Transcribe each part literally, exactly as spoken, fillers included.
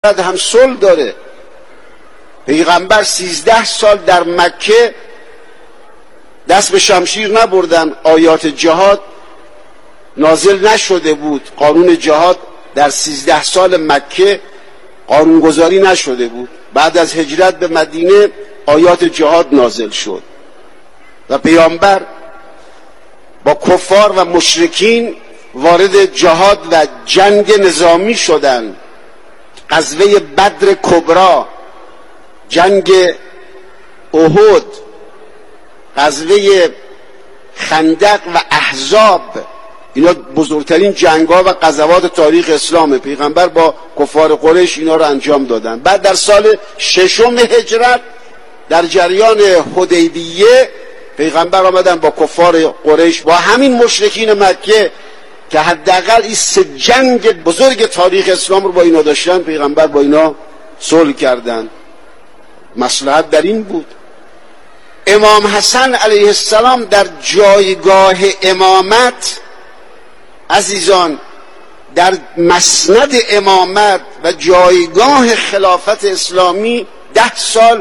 هم صلح داره. پیغمبر سیزده سال در مکه دست به شمشیر نبردن، آیات جهاد نازل نشده بود، قانون جهاد در سیزده سال مکه قانونگذاری نشده بود. بعد از هجرت به مدینه آیات جهاد نازل شد و پیامبر با کفار و مشرکین وارد جهاد و جنگ نظامی شدند. غزوه بدر کبری، جنگ احد، غزوه خندق و احزاب، اینا بزرگترین جنگ‌ها و غزوات تاریخ اسلام. پیغمبر با کفار قریش اینا رو انجام دادن. بعد در سال ششم هجرت در جریان حدیبیه پیغمبر آمدن با کفار قریش، با همین مشرکین مکه که حداقل این سه جنگ بزرگ تاریخ اسلام رو با اینا داشتن، پیغمبر با اینا صلح کردن. مصلحت در این بود. امام حسن علیه السلام در جایگاه امامت، عزیزان، در مسند امامت و جایگاه خلافت اسلامی ده سال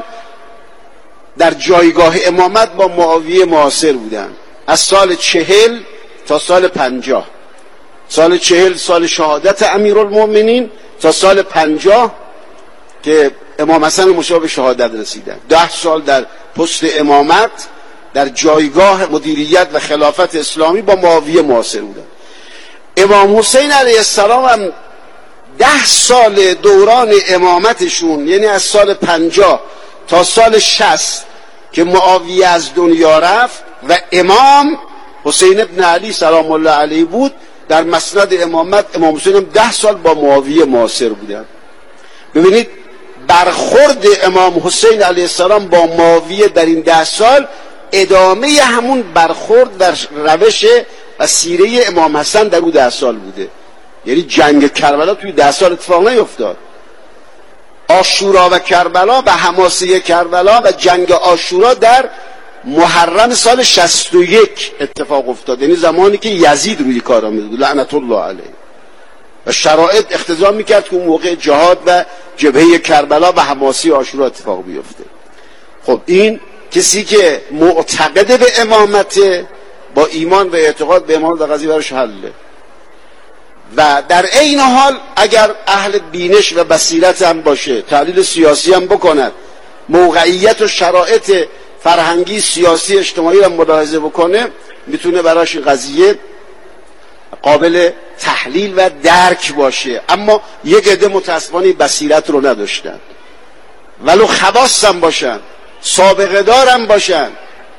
در جایگاه امامت با معاویه معاصر بودن، از سال چهل تا سال پنجاه. سال چهل سال شهادت امیرالمؤمنین تا سال پنجاه که امام حسن مشابه به شهادت رسیدن. ده سال در پست امامت در جایگاه مدیریت و خلافت اسلامی با معاویه معاصر بودن. امام حسین علیه السلام هم ده سال دوران امامتشون، یعنی از سال پنجاه تا سال شصت که معاویه از دنیا رفت و امام حسین ابن علی سلام الله علیه بود، در مسند امامت امام حسین هم ده سال با معاویه معاصر بودن. ببینید برخورد امام حسین علیه السلام با معاویه در این ده سال ادامه همون برخورد در روش و سیره امام حسن در اون ده سال بوده. یعنی جنگ کربلا توی ده سال اتفاق نیفتاد. عاشورا و کربلا و حماسه کربلا و جنگ عاشورا در محرم سال شصت و یک اتفاق افتاد، یعنی زمانی که یزید روی کار آمد لعنت الله علیه و شرایط اقتضا میکرد که اون موقع جهاد و جبهه کربلا و حماسه عاشورا اتفاق بیفته. خب این کسی که معتقد به امامت با ایمان و اعتقاد به امامت و قضیه براش حله. و در عین حال اگر اهل بینش و بصیرت هم باشه، تحلیل سیاسی هم بکند، موقعیت و شرایط فرهنگی سیاسی اجتماعی رو ملاحظه بکنه، میتونه براش این قضیه قابل تحلیل و درک باشه. اما یک عده متاسفانه بصیرت رو نداشتن، ولو خواص هم باشن، سابقه دار هم باشن.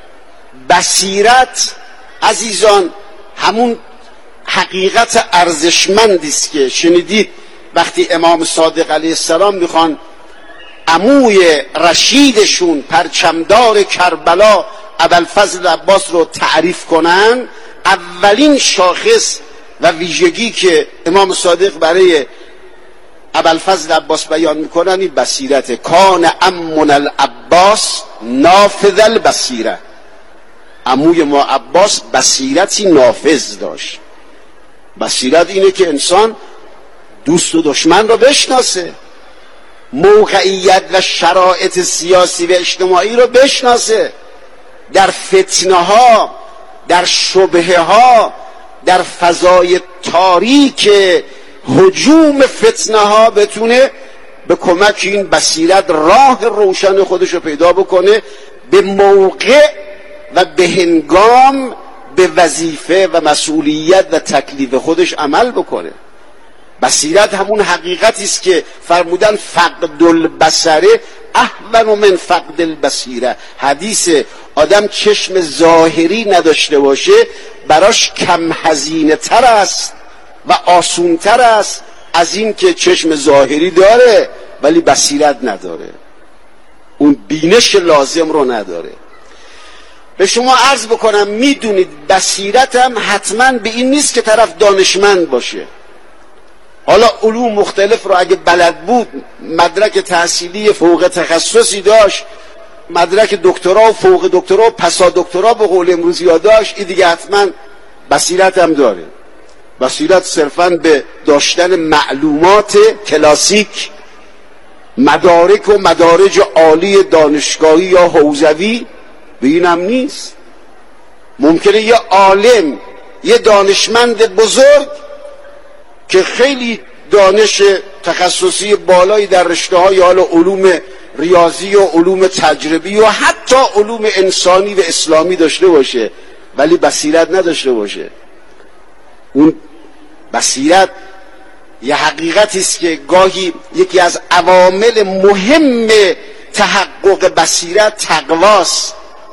بصیرت عزیزان همون حقیقت ارزشمندی است که شنیدید وقتی امام صادق علیه السلام میخوان عموی رشیدشون پرچمدار کربلا ابوالفضل عباس رو تعریف کنن، اولین شاخص و ویژگی که امام صادق برای ابوالفضل عباس بیان میکنن این بصیرت. کان عمنا العباس نافذ البصیره، عموی ما عباس بصیرتی نافذ داشت. بصیرت اینه که انسان دوست و دشمن رو بشناسه، موقعیت و شرایط سیاسی و اجتماعی رو بشناسه، در فتنه ها، در شبهه ها، در فضای تاریک هجوم فتنه ها بتونه به کمک این بصیرت راه روشن خودش رو پیدا بکنه، به موقع و به هنگام به وظیفه و مسئولیت و تکلیف خودش عمل بکنه. بصیرت همون حقیقتی است که فرمودن فقد البصره اهون من فقد البصیره. حدیث آدم چشم ظاهری نداشته باشه براش کم هزینه تر است و آسون تر است از این که چشم ظاهری داره ولی بصیرت نداره، اون بینش لازم رو نداره. به شما عرض بکنم میدونید بصیرت هم حتما به این نیست که طرف دانشمند باشه. حالا علوم مختلف رو اگه بلد بود، مدرک تحصیلی فوق تخصصی داشت، مدرک دکترا و فوق دکترا و پسا دکترا به قول امروزی ها داشت، این دیگه حتما بصیرت هم داره. بصیرت صرفاً به داشتن معلومات کلاسیک مدارک و مدارج عالی دانشگاهی یا حوزوی به اینم نیست. ممکنه یه عالم، یه دانشمند بزرگ که خیلی دانش تخصصی بالایی در رشته‌های حال علوم ریاضی و علوم تجربی و حتی علوم انسانی و اسلامی داشته باشه ولی بصیرت نداشته باشه. اون بصیرت یه حقیقتی است که گاهی یکی از عوامل مهم تحقق بصیرت تقواست،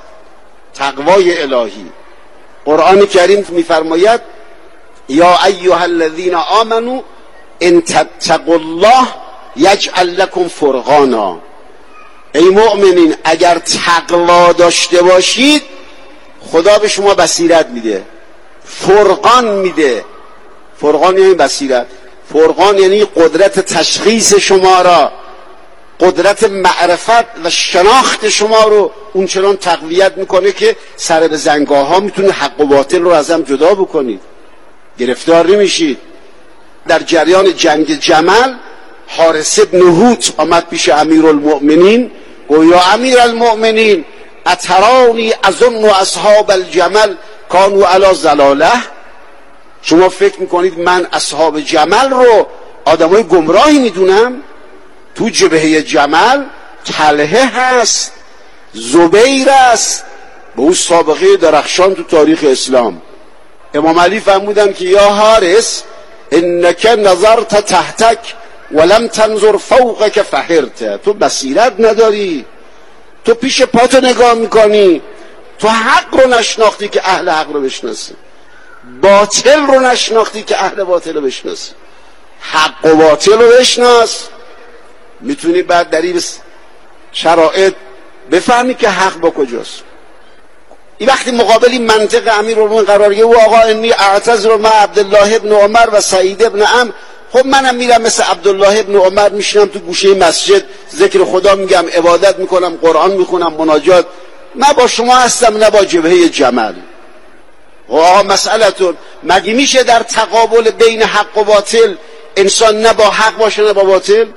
تقوای الهی. قرآن کریم میفرماید یا ایها الذین آمنوا ان تتقوا الله یجعل لكم فرقانا. ای مؤمنین اگر تقوا داشته باشید خدا به شما بصیرت میده، فرقان میده. فرقان یعنی بصیرت. فرقان یعنی قدرت تشخیص شما را، قدرت معرفت و شناخت شما رو اون چنان تقویت میکنه که سر به زنگاه ها میتونه حق و باطل رو از هم جدا بکنید، گرفتار نمیشید. در جریان جنگ جمل حارث بن هوت آمد پیش امیرالمؤمنین گفت یا امیرالمؤمنین اترانی اظن اصحاب الجمل کانوا علی ضلاله. شما فکر میکنید من اصحاب جمل رو آدمای گمراهی میدونم؟ تو جبهه جمل طلحه هست، زبیر است، به اون سابقه درخشان تو تاریخ اسلام. امام علی فرمودن که یا حارس انک نظرت تحتک ولم تنظر فوقک فحرت. تو بصیرت نداری، تو پیش پاتو نگاه میکنی، تو حق رو نشناختی که اهل حق رو بشناسی، باطل رو نشناختی که اهل باطل رو بشناسی. حق و باطل رو بشناس، میتونی بعد در این شرایط بفهمی که حق با کجاست. این وقتی مقابلی منطق امیرالمومنین قرار گرفت و آقا انی اعتذر مع عبدالله ابن عمر و سعید ابن عمرو، خب منم میرم مثل عبدالله ابن عمر میشینم تو گوشه مسجد ذکر خدا میگم، عبادت میکنم، قرآن میخونم، مناجات. نه با شما هستم نه با جبهه جمل. آقا مسئلتون مگه میشه در تقابل بین حق و باطل انسان نه با حق باشه نه با باطل؟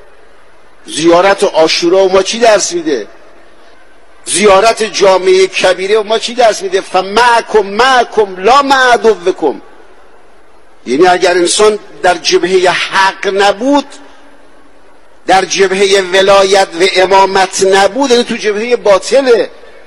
زیارت عاشورا و ما چی درس میده؟ زیارت جامعه کبیره و ما چی درس میده؟ فمعکم معکم لا مع عدوکم. یعنی اگر انسان در جبهه حق نبود، در جبهه ولایت و امامت نبود، یعنی تو جبهه باطله.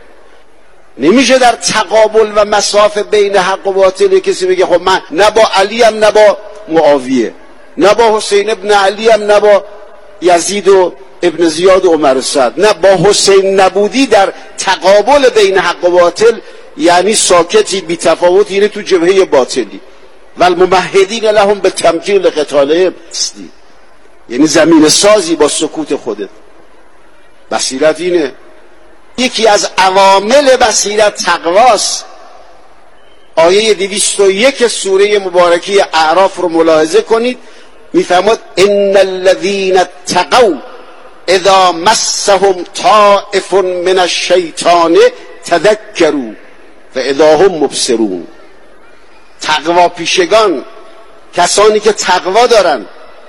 نمیشه در تقابل و مسافه بین حق و باطل کسی بگه خب من نه با علی ام نه با معاویه، نه با حسین ابن علی ام نه با یزید و ابن زیاد و عمر سعد. نه، با حسین نبودی در تقابل بین حق و باطل یعنی ساکتی بی تفاوت، یعنی تو جبهه باطلی. والممهدین لهم بالتمکین لقتالهم، یعنی زمین سازی با سکوت خودت. بصیرت اینه. یکی از عوامل بصیرت تقواست. آیه دویست و یک سوره مبارکه اعراف رو ملاحظه کنید، میفرماد ان الذین اتقوا اذا مسهم طائف من الشیطان تذکروا فاذا هم مبصرون. تقوا پیشگان، کسانی که تقوا دارن،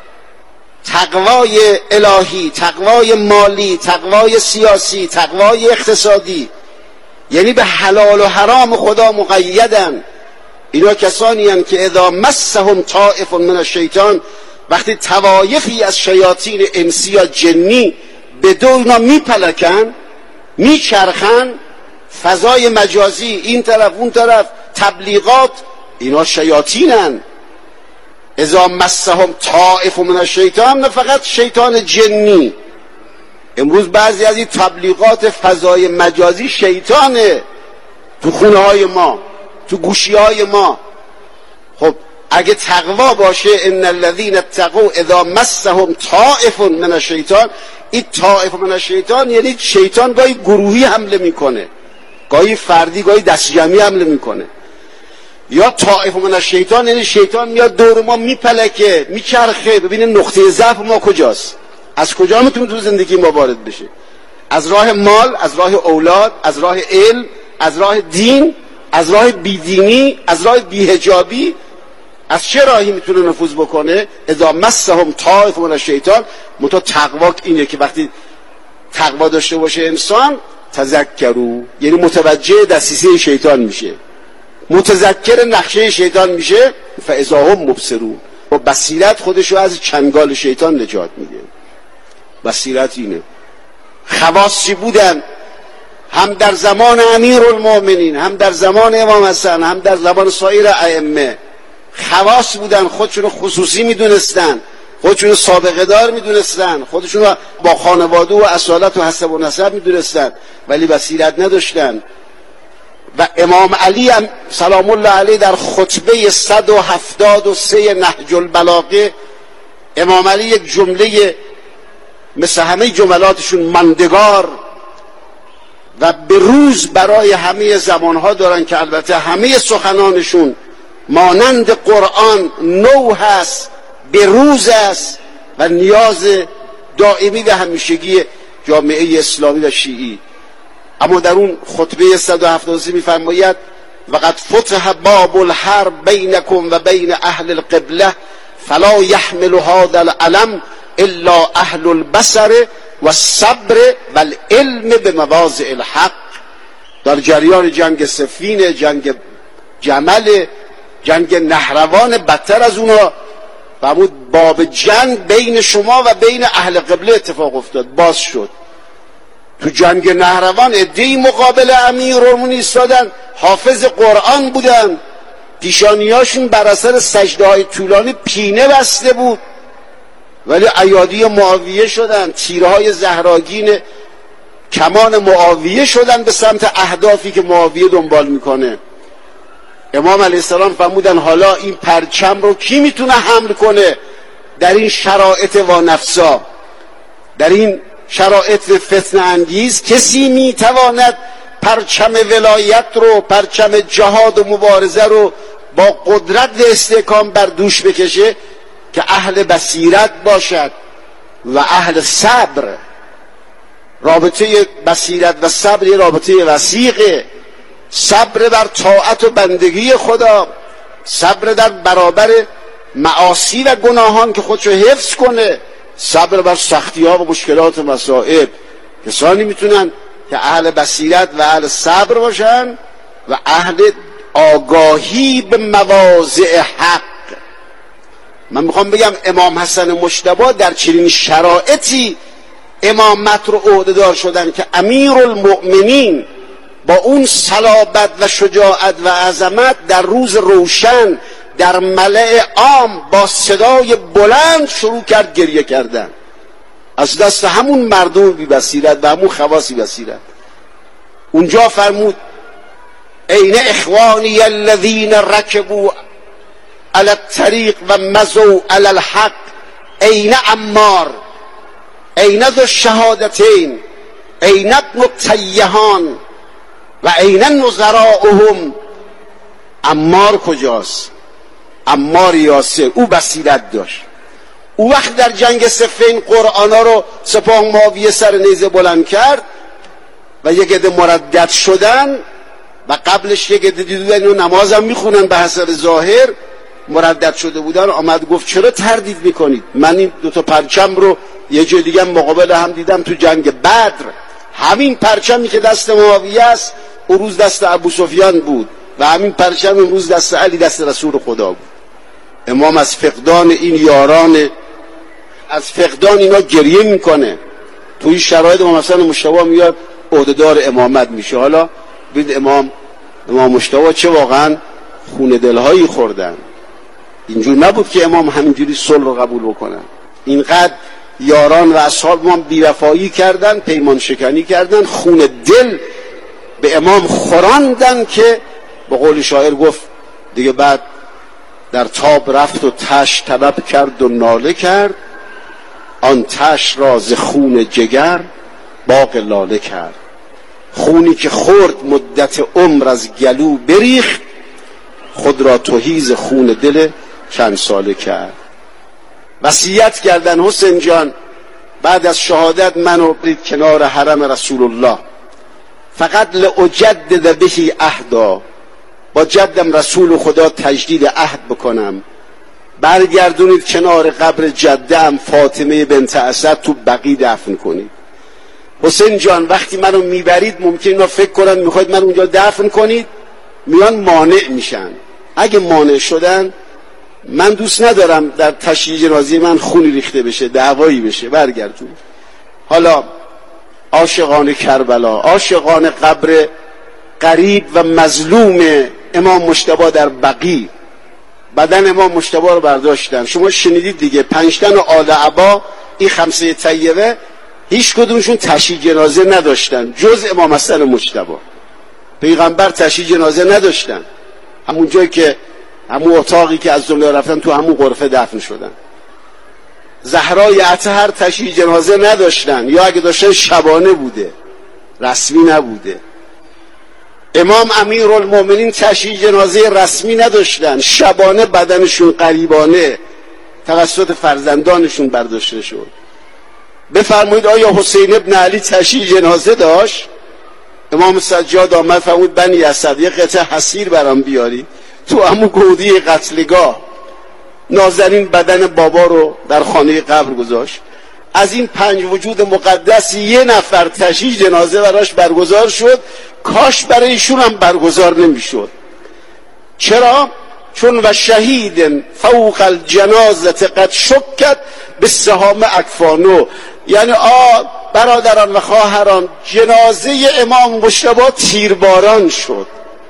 تقوای الهی، تقوای مالی، تقوای سیاسی، تقوای اقتصادی، یعنی به حلال و حرام خدا مقیدن. اینا کسانی هستند که اذا مسهم طائف من الشیطان، وقتی طوایفی از شیاطین انسی یا جنی به دو اینا میپلکن، میچرخن، فضای مجازی این طرف اون طرف، تبلیغات، اینا شیاطینن. اذا مسهم طائف من الشیطان، نه فقط شیطان جنی. امروز بعضی از این تبلیغات فضای مجازی شیطانه تو خونه های ما، تو گوشی های ما. خب اگه تقوا باشه ان الذین اتقوا اذا مسهم طائف من الشیطان، این طائف من الشیطان یعنی شیطان گاهی گروهی حمله میکنه، گاهی فردی، گاهی دست جمعی حمله میکنه. یا طائف من الشیطان یعنی شیطان میاد دور ما میپلکه، میچرخه، ببینه نقطه ضعف ما کجاست، از کجا میتونه تو زندگی ما وارد بشه. از راه مال، از راه اولاد، از راه علم، از راه دین، از راه بیدینی، از راه بیهجابی. از چه راهی میتونه نفوذ بکنه؟ اذا مسهم طائف من الشیطان. متو تقوا اینه که وقتی تقوا داشته باشه انسان، تذکروا یعنی متوجه دسیسه شیطان میشه، متذکر نقشه شیطان میشه، فاذا هم مبصرون. و بصیرت خودشو از چنگال شیطان نجات میده. بصیرت اینه. خواصی بودن هم در زمان امیرالمؤمنین، هم در زمان امام حسن، هم در زمان سایر ائمه. خواص بودن، خودشون خصوصی میدونستن، خودشون سابقه دار میدونستن، خودشون با خانواده و اصالت و حسب و نسب میدونستن، ولی بصیرت نداشتن. و امام علی هم سلام الله علیه در خطبه صد و هفتاد و سه نهج البلاغه، امام علی یک جمله مثل همه جملاتشون ماندگار و به روز برای همه زمانها دارن که البته همه سخنانشون مانند قرآن نو هست، به روز است و نیاز دائمی و همیشگی جامعه اسلامی و شیعی. اما در اون خطبه صد و هفتاد و سه میفرماید وقد فتح باب الحرب بینکم و بین اهل القبله فلا یحمل هذا العلم الا اهل البصر و الصبر و العلم به مواضع الحق. در جریان جنگ صفین، جنگ جمل، جنگ نهروان، بدتر از اونا فرمود باب جنگ بین شما و بین اهل قبله اتفاق افتاد، باز شد. تو جنگ نهروان عده‌ای مقابل امیرالمومنین ایستادن، حافظ قرآن بودن، پیشانیاشون بر اثر سجده‌های طولانی پینه بسته بود، ولی ایادی معاویه شدن، تیرهای زهراگین کمان معاویه شدن به سمت اهدافی که معاویه دنبال میکنه. امام علیه السلام فرمودن حالا این پرچم رو کی میتونه حمل کنه در این شرایط وانفسا، در این شرایط فتنه انگیز؟ کسی میتواند پرچم ولایت رو، پرچم جهاد و مبارزه رو با قدرت و استحکام بر دوش بکشه که اهل بصیرت باشد و اهل صبر. رابطه بصیرت و صبر یه رابطه وثیقه. صبر بر طاعت و بندگی خدا، صبر در برابر معاصی و گناهان که خودشو حفظ کنه، صبر بر سختی ها و مشکلات و مصائب. کسانی میتونن که اهل بصیرت و اهل صبر باشن و اهل آگاهی به مواضع حق. من میخوام بگم امام حسن مجتبی در چنین شرایطی امامت رو عهده‌دار شدن که امیرالمؤمنین با اون صلابت و شجاعت و عظمت در روز روشن در ملأ عام با صدای بلند شروع کرد گریه کردن از دست همون مردم بی بصیرت و همون خواصی بصیرت. اونجا فرمود این اخوانی الذین رکبوا علی الطریق و مضوا علی الحق این عمار این ذو الشهادتین این ابن التیهان و این نظراؤهم. عمار کجاست؟ عمار یاسر، او بصیرت داشت. او وقت در جنگ صفین قرآنا رو سپاه معاویه سر نیزه بلند کرد و یک عده مردد شدن و قبلش یک عده دیدن و نماز هم میخونن به حسب ظاهر، مردد شده بودن. آمد گفت چرا تردید میکنید؟ من این دوتا پرچم رو یه جای دیگه مقابل هم دیدم تو جنگ بدر. همین پرچمی که دست معاویه است اون روز دست ابو سفیان بود و همین پرچم اون روز دست علی دست رسول خدا بود. امام از فقدان این یاران، از فقدان اینا گریه میکنه. تو این شرایط امام حسن مجتبی میاد عهده‌دار امامت میشه. حالا ببین امام امام مجتبی چه واقعا خون دلهایی خوردن. اینجور نبود که امام همینجوری صلح رو قبول بکنن. اینقدر یاران و اصحاب ما بی‌وفایی کردن، پیمان شکنی کردن، خون دل به امام خوراندن که به قول شاعر گفت دیگه بعد در تاب رفت و تش طلب کرد و ناله کرد، آن تش را ز خون جگر باغ لاله کرد. خونی که خورد مدت عمر از گلو بریخت، خود را تهی ز خون دل چند ساله کرد. وصیت کردن حسین جان بعد از شهادت منو برید کنار حرم رسول الله، فقط لأجدد بهی عهدا، با جدم رسول خدا تجدید عهد بکنم برگردونید کنار قبر جده‌ام فاطمه بنت اسد تو بقیع دفن کنید. حسین جان وقتی منو میبرید ممکنه اینا فکر کنن میخواید من اونجا دفن کنید، میان مانع میشن. اگه مانع شدن من دوست ندارم در تشییع جنازه من خونی ریخته بشه، دعوایی بشه. برگردون. حالا عاشقان کربلا، عاشقان قبر قریب و مظلوم امام مجتبی در بقیع، بدن امام مجتبی رو برداشتن. شما شنیدید دیگه، پنجتن و آل عبا، این خمسه طیبه، هیچ کدومشون تشییع جنازه نداشتن جز امام حسن مجتبی. پیغمبر تشییع جنازه نداشتن. همون جایی که همون اتاقی که از دنیا رفتن تو همون غرفه دفن شدن. زهرای اطهر تشییع جنازه نداشتن، یا اگه داشتن شبانه بوده، رسمی نبوده. امام امیرالمومنین تشییع جنازه رسمی نداشتن، شبانه بدنشون قریبانه توسط فرزندانشون برداشته شد. بفرمایید آیا حسین ابن علی تشییع جنازه داشت؟ امام سجاد آمد فرمود بنی اسد یه قطعه حصیر برام بیاری. تو همون گودی قتلگاه نازنین بدن بابا رو در خانه قبر گذاشت. از این پنج وجود مقدس یه نفر تشییع جنازه براش برگزار شد، کاش برای ایشون هم برگزار نمیشد. چرا؟ چون و شهید فوق الجنازه قد شکت به سهام اکفانو، یعنی آ برادران و خواهران، جنازه امام مجتبی تیرباران شد.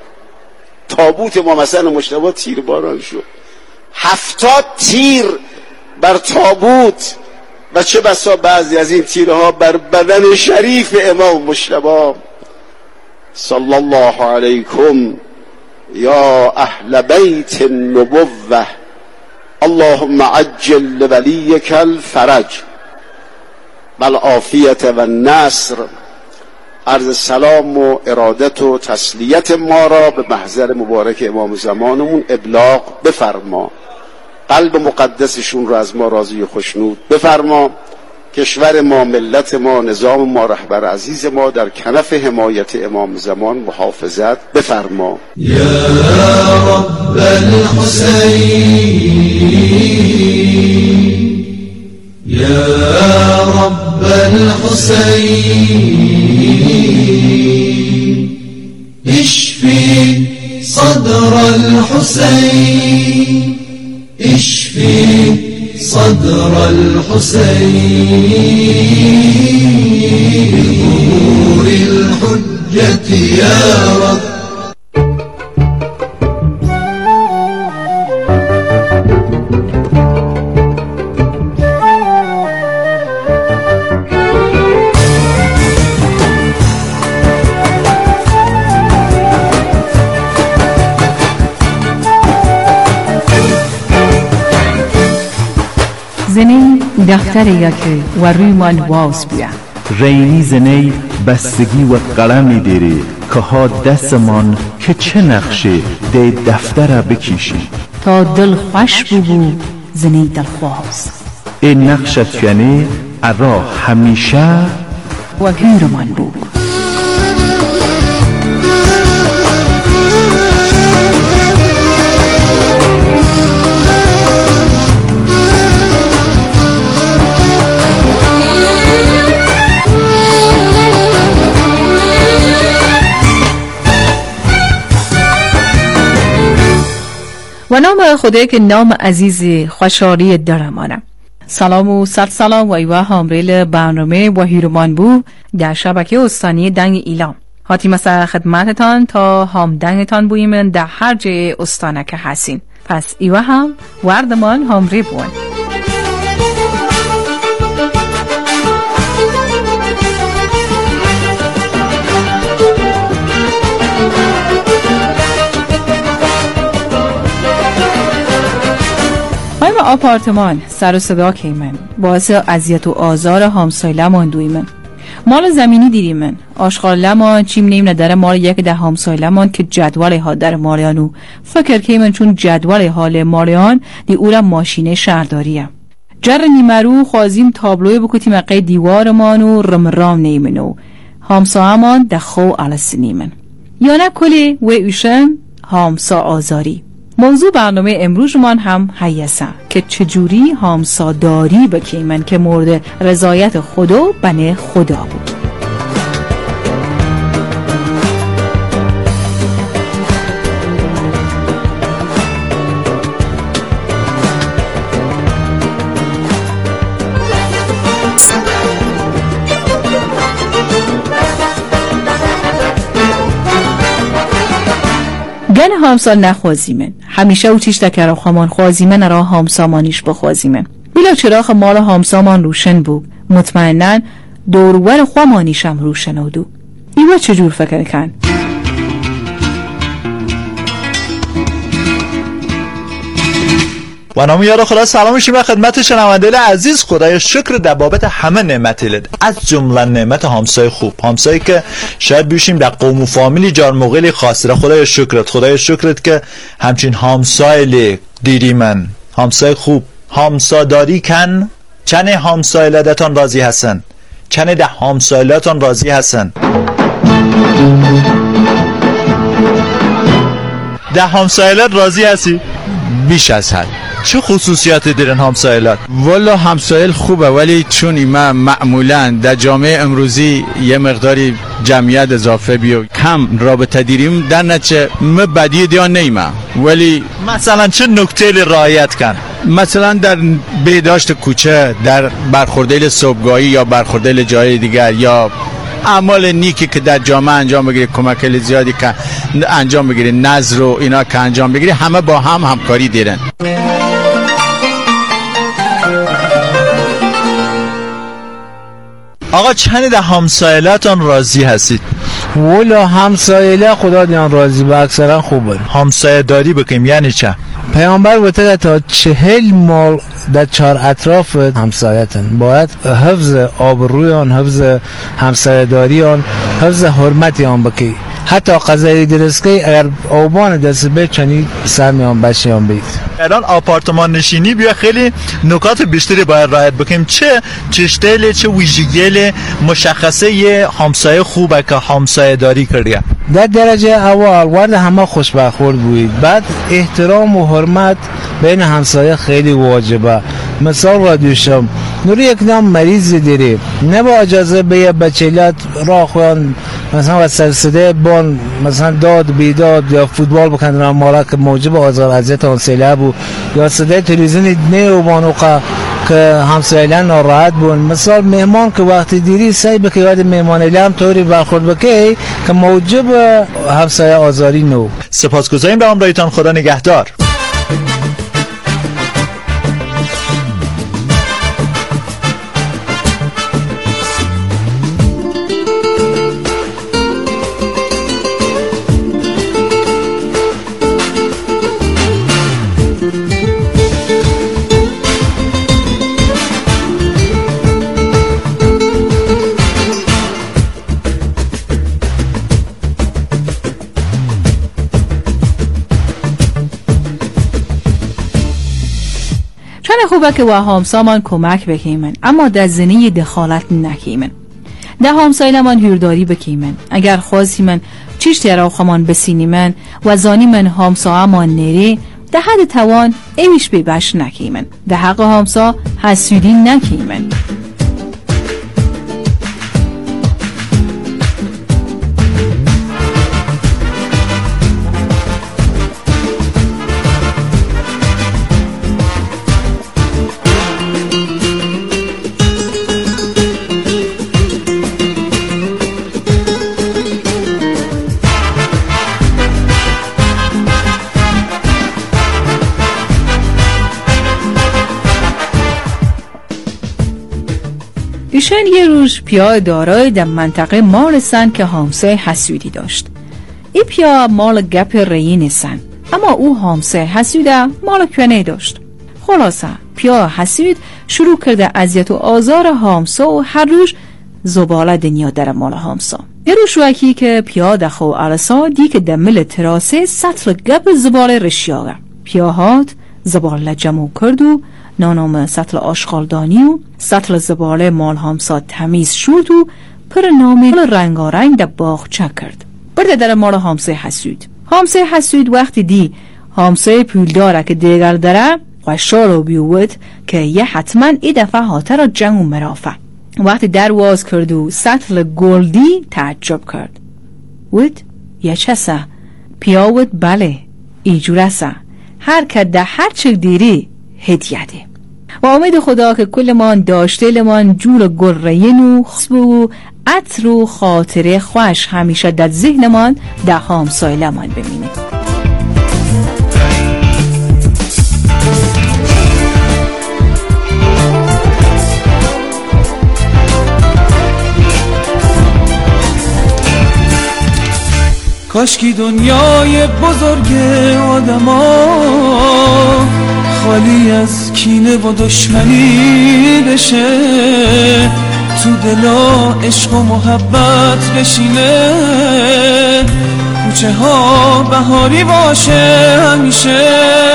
تابوت امام حسن مجتبی تیرباران شد. هفتاد تیر بر تابوت و چه بسا بعضی از این تیرها بر بدن شریف امام مجتبی. صلی الله علیکم یا اهل بیت النبوة اللهم عجل لولیک الفرج والعافیت و النصر. عرض سلام و ارادت و تسلیت ما را به محضر مبارک امام زمانمون ابلاغ بفرما. قلب مقدسشون رو از ما راضی و خوشنود بفرما. کشور ما، ملت ما، نظام ما، رهبر عزیز ما در کنف حمایت امام زمان محافظت بفرما. یا رب الحسین یا رب الحسین اشفی صدر الحسین اشفی صدر الحسين بظهور الحجة يا رب. زنی دفتر یکی و رویمان واز بیا رینی زنی بستگی و قلمی دیری که ها دستمان که چه نقشه دی دفتر بکیشی تا دل خوش ببو زنی دل خواست این نقشت یعنی ارا همیشه و هیرمان بو. و نام خدای که نام عزیز خوشاری درمانم. سلام و صد سلام و ایوه همریل برنامه و هیرومان بو در شبکه استانی دنگ ایلام. حاتی مثل خدمتتان تا هم دنگتان بویمن در هر جای استانه که هستین. پس ایوه هم وردمان همری بون. آپارتمان سر و صدا کیمن باعث اذیت و آزار همسایه‌مان دویمن. مال زمینی دیریمن آشغالمان چیم نیم نداره مال یک ده همسایه‌مان که جدول ها در ماریانو فکر کیمن چون جدول حال ماریان دی اورا ماشینه شهرداریه. جر نیمرو خوازیم تابلوی بکوتیم قی دیوارمانو رمرام نیمنو همسایه‌مان دخو علس نیمن یا نه کلی و ایشن همسا آزاری. موضوع برنامه امروزمان هم هیسه که چجوری همساداری بکیمن که مورد رضایت خدا بنه خدا بود. گن همسا نخوازیمن همیشه او تیش تکر خوامان خوازیمن را همسامانیش بخوازیمن بلا چراغ مال همسامان روشن بود مطمئنن دورور خوامانیشم روشن اودو ایوا چجور فکر کن؟ و نام یار خدا سلام شما خدمت شنوندگان عزیز. خدای شکر در بابت همه نعمت لد از جمله نعمت همسایه خوب، همسایه که شاید بیشیم در قوم و فامیلی جار موقعی خاصه. خدای شکرت خدای شکرت که همچین همسایه دیری من همسایه خوب همساداری کن. چنه همسایه لدتان راضی هستن؟ چنه ده همسایه لدتان راضی هستن؟ ده همسایه لد راضی هستی؟ بیش از حد. چه خصوصیاتی دارن همسایلات؟ والا همسایل خوبه ولی چون ایما معمولا در جامعه امروزی یه مقداری جمعیت اضافه بیو کم رابطه دیریم در نچه ما بدی دیان نیمه. ولی مثلا چه نکته رعایت کن؟ مثلا در بهداشت کوچه، در برخوردیل صبحگاهی یا برخوردیل جای دیگر یا اعمال نیکی که در جامعه انجام بگیری، کمک زیادی که انجام بگیری، نظر و اینا که انجام بگیری، همه با هم همکاری دیرن. آقا چند ده همسایلاتون راضی هستید؟ والا همسایله خدا دیان راضی و اکثرا خوبه. همسایه داری بکنیم یعنی چه؟ پیامبر گفته تا چهل مال در چهار اطراف همسایتن باید حفظ آبرویان، حفظ همسایه‌داریان، حفظ حرمت آن بکی. حتی قضایی درستی اگر آبان دست به چنین سرمیان بشیان بید. الان آپارتمان نشینی بیا خیلی نکات بیشتری باید رعایت بکنیم. چه چشتیل چه ویژگی مشخصه یه همسایه خوبه که همسایه داری کردیه؟ در درجه اول ورد همه خوش برخورد بوید. بعد احترام و حرمت بین همسایه خیلی واجبه. مثال را دوشم نوری یک نام مریض دیری نبا اجازه به یه بچه‌لات راه خوان مثلا و سلسله بان مثلا داد بیداد یا فوتبال بکندن مالا که موجب آزار اذیت آن سیلاب بود یا صدای تلویزیونی نه و بانوقا که همسایه ناراحت بون. مثال مهمان که وقتی دیری سعی بکی وقت مهمانی هم طوری برخورد بکی که موجب همسایه آزاری نو. سپاسگزاریم به همراهیتان. خدا نگهدار. خوبه که و همسامان کمک بکیمن اما در زنی دخالت نکیمن. ده همسایلمان هیرداری بکیمن اگر خواسیمن چیش تیرا خمان بسینیمن و زانی من همسا امان نری ده حد توان ایمیش بیبش نکیمن. ده حق همسا حسودی نکیمن. ایشان یه روز پیا دارای در منطقه مال سن که همسایه حسودی داشت. ای پیا مال گپ رئی سن اما او همسایه حسوده مال کنه داشت. خلاصه پیا حسود شروع کرده اذیت و آزار همسا و هر روز زباله دنیا در مال همسا. یه روز شوکی که پیا دخو عرصا دی که دمل تراسه سطل گپ زباله رشیاغه. پیا هات زباله جمع کرد و نانام سطل آشغالدانی و سطل زباله مال همسا تمیز شد و پر نامی رنگارنگ در باغ چک کرد. برده در مال همسه حسود. همسه حسود وقتی دی همسایه پولداره که دیگر داره خوشا رو بیود که یه حتما ای دفعه هاته را جنگ و مرافه. وقتی در واز کرد و سطل گلدی تعجب کرد. ود یه چسه؟ پیا ود بله ایجورسه، هر که ده هر چه دیری هدیه ده. و امید خدا که کل من داشته لمان جور گرین و خسب و عطر و خاطره خوش همیشه در ذهن من ده همسایه لمان بمینه. کاشکی دنیای بزرگ آدما خالی از کینه و دشمنی بشه، تو دلا عشق و محبت بشینه، کوچه ها بهاری باشه همیشه،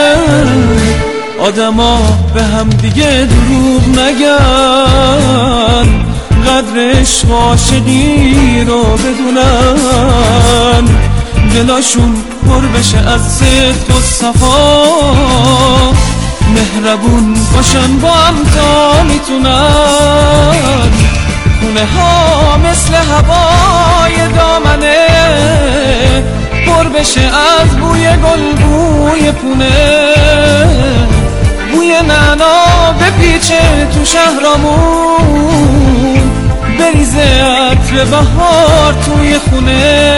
آدما به هم دیگه دروغ نگن، قدر عشق و عاشقی رو بدونن، دلاشون پر بشه از صدق و صفا، مهربون باشن با هم تا میتونن، خونه ها مثل هوای دامنه پر بشه از بوی گل بوی پونه، بوی نعنا بپیچه تو شهرامون، بریزه عطر بهار توی خونه،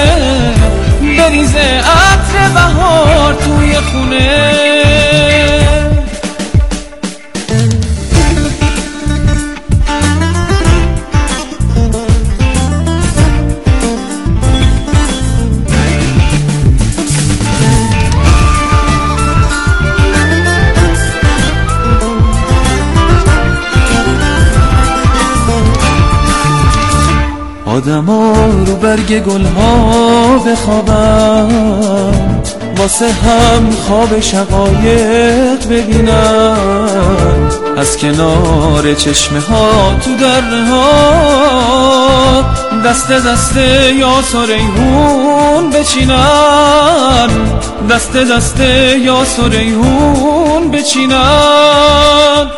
بریزه عطر بهار توی خونه. آدما رو برگ گل ها بخوابن، واسه هم خواب شقایق ببینن، از کنار چشمه ها تو دره ها دست دست یاس و ریحون بچینن، دست دست یاس و ریحون بچینن.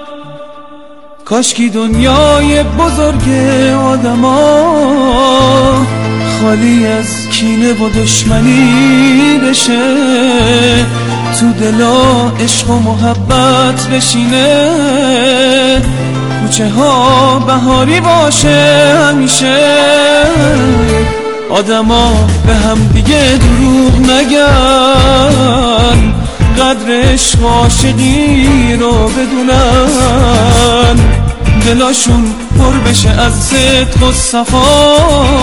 کاشکی دنیای بزرگ آدما خالی از کینه و دشمنی بشه، تو دلا عشق و محبت بشینه، کوچه ها بهاری باشه همیشه، آدما به هم دیگه دروغ نگن، قدر عشق و عاشقی رو بدونن، دلاشون پر بشه از صدق و صفا،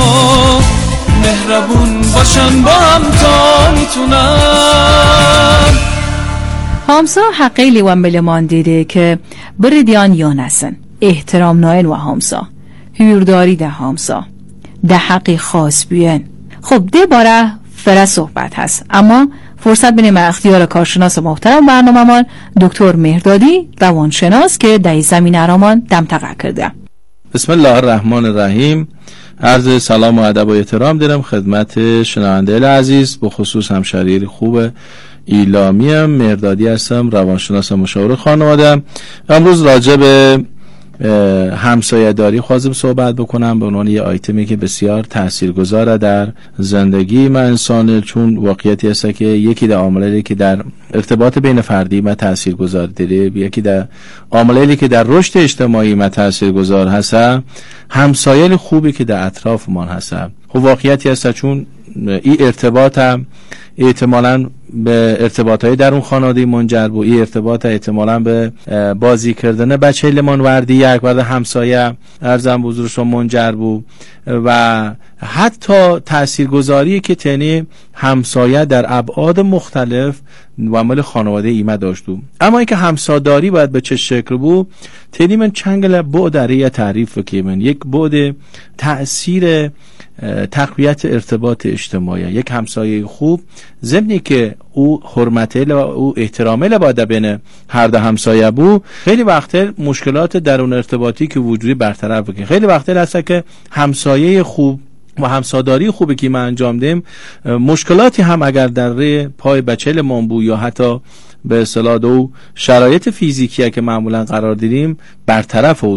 مهربون باشن با هم تا میتونن. همسا حقی لیوان بلمان دیده که بردیان یا نسن احترام ناین و همسا هیورداری ده همسا ده حقی خاص بیان. خب ده باره فره صحبت هست، اما فرصت بینیم اختیار کارشناس محترم برنامه من دکتر مهردادی روانشناس که در زمین ارامان دمتقه کرده. بسم الله الرحمن الرحیم. عرض سلام و ادب و احترام دارم خدمت شنونده عزیز، به خصوص همشهری خوب ایلامیم. مهردادی هستم، روانشناس مشاور خانواده. امروز راجع به همسایه داری خواستم صحبت بکنم به عنوان یه آیتمی که بسیار تاثیرگذاره در زندگی من انسان، چون واقعیتی هست که یکی در عاملی که در ارتباط بین فردی ما تاثیرگذار داره، یکی در عاملی که در رشد اجتماعی ما تاثیرگذار هست، همسایه خوبی که در اطراف ما هست. خب واقعیتی هست چون این ارتباط هم احتمالاً به ارتباطهای در اون خانواده منجر بود، این ارتباط احتمالاً به بازی کردن بچه لمان وردی یک ورد همسایه ارزم بزرگ شما منجر بود و حتی تاثیرگذاری که تنی همسایه در ابعاد مختلف و عمل خانواده ایمه داشتو. اما اینکه همساداری باید به چه شکل بود تنی من چنگل بعد داره تعریف که من یک بعد تأثیر تقویت ارتباط اجتماعی. یک همسایه خوب ضمنی که او حرمته و او احترامه باید بین هر دو همسایه بود، خیلی وقتا مشکلات درون ارتباطی که وجودی برطرف بکنه. خیلی وقتا هست که همسایه خوب و همساداری خوبی که ما انجام دیم، مشکلاتی هم اگر در ری پای بچه مانبو یا حتی به اصطلاح دو شرایط فیزیکی که معمولا قرار دیدیم برطرف